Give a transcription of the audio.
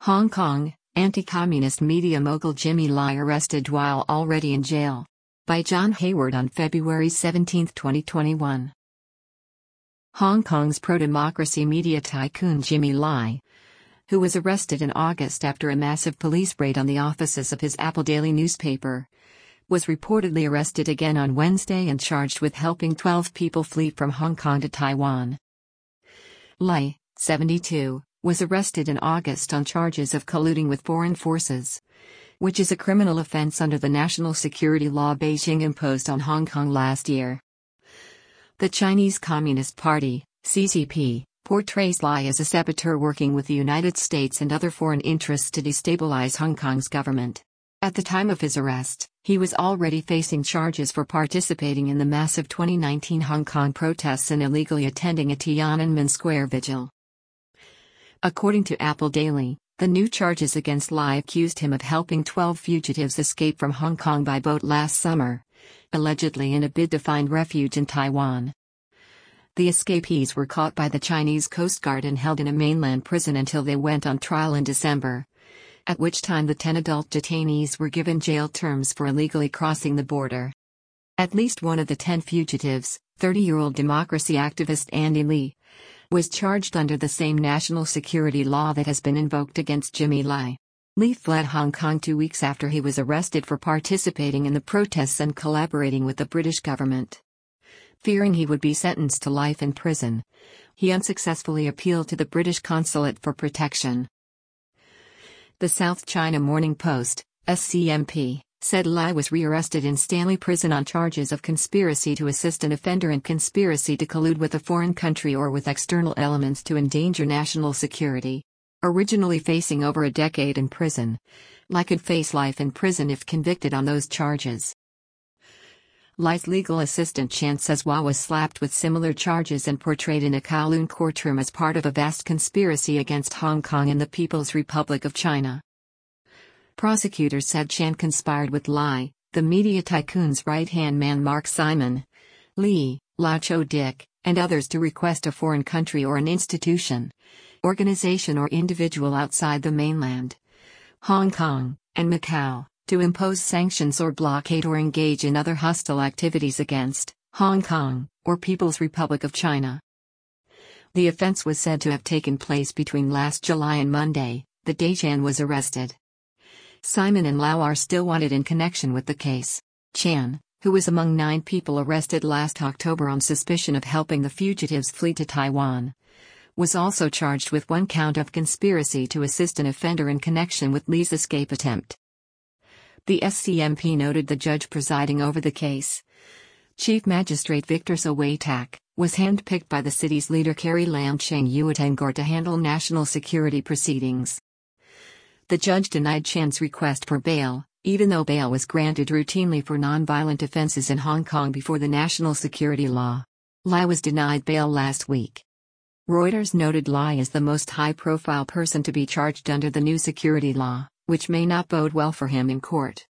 Hong Kong, anti-communist media mogul Jimmy Lai arrested while already in jail. By John Hayward on February 17, 2021. Hong Kong's pro-democracy media tycoon Jimmy Lai, who was arrested in August after a massive police raid on the offices of his Apple Daily newspaper, was reportedly arrested again on Wednesday and charged with helping 12 people flee from Hong Kong to Taiwan. Lai, 72, was arrested in August on charges of colluding with foreign forces, which is a criminal offense under the national security law Beijing imposed on Hong Kong last year. The Chinese Communist Party, CCP, portrays Lai as a saboteur working with the United States and other foreign interests to destabilize Hong Kong's government. At the time of his arrest, he was already facing charges for participating in the massive 2019 Hong Kong protests and illegally attending a Tiananmen Square vigil. According to Apple Daily, the new charges against Lai accused him of helping 12 fugitives escape from Hong Kong by boat last summer, allegedly in a bid to find refuge in Taiwan. The escapees were caught by the Chinese Coast Guard and held in a mainland prison until they went on trial in December, at which time the 10 adult detainees were given jail terms for illegally crossing the border. At least one of the 10 fugitives, 30-year-old democracy activist Andy Lee, was charged under the same national security law that has been invoked against Jimmy Lai. Lee fled Hong Kong 2 weeks after he was arrested for participating in the protests and collaborating with the British government. Fearing he would be sentenced to life in prison, he unsuccessfully appealed to the British consulate for protection. The South China Morning Post, SCMP, said Lai was rearrested in Stanley Prison on charges of conspiracy to assist an offender and conspiracy to collude with a foreign country or with external elements to endanger national security. Originally facing over a decade in prison, Lai could face life in prison if convicted on those charges. Lai's legal assistant Chan Sezhua was slapped with similar charges and portrayed in a Kowloon courtroom as part of a vast conspiracy against Hong Kong and the People's Republic of China. Prosecutors said Chan conspired with Lai, the media tycoon's right-hand man Mark Simon, Lee, Lau Cho-dik, and others to request a foreign country or an institution, organization or individual outside the mainland, Hong Kong, and Macau, to impose sanctions or blockade or engage in other hostile activities against Hong Kong or People's Republic of China. The offense was said to have taken place between last July and Monday, the day Chan was arrested. Simon and Lau are still wanted in connection with the case. Chan, who was among 9 people arrested last October on suspicion of helping the fugitives flee to Taiwan, was also charged with 1 count of conspiracy to assist an offender in connection with Lee's escape attempt. The SCMP noted the judge presiding over the case, Chief Magistrate Victor So Wei Tak, was handpicked by the city's leader Carrie Lam Cheng Yuatengor to handle national security proceedings. The judge denied Chan's request for bail, even though bail was granted routinely for non-violent offenses in Hong Kong before the national security law. Lai was denied bail last week. Reuters noted Lai as the most high-profile person to be charged under the new security law, which may not bode well for him in court.